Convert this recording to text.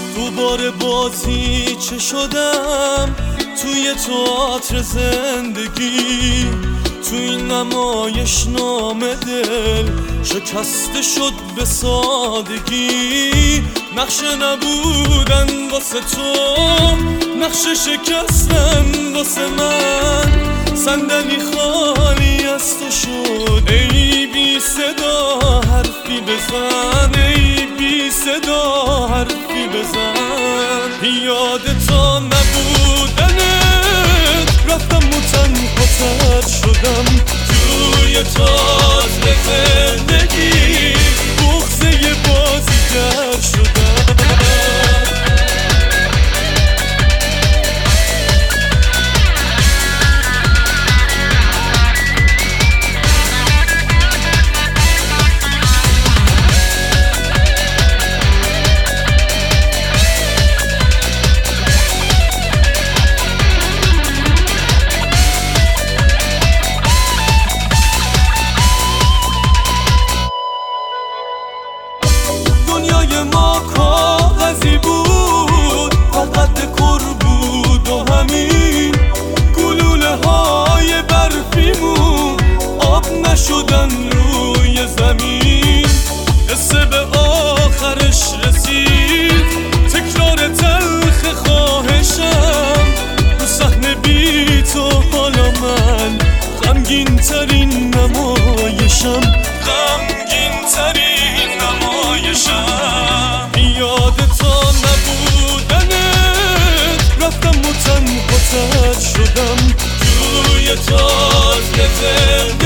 دوباره بازی چه شدم توی تئاتر زندگی، تو این نمایش نام دل شکسته شد به سادگی. نقشه نبودن واسه تو، نقشه شکستن واسه من، صندلی خالی از تو شد. ای بی صدا حرفی بزن، ای بی صدا حرفی بزن. یاد تا نبودنت رفتم و تنها شدم توی تئاتر زندگی، بغضه بازیگر شدم. دنیای ما کاغذی بود، فقط دکور بود و همین. گلوله های برفیمون آب نشدن روی زمین. قصه به آخرش رسید، تکرار تلخ خواهشم. رو صحنه بی تو حالا من غمگین ترین نمایشم، غمگین ترین نمایشم. یاد تا نبودنت رفتم و تنها شدم توی تئاتر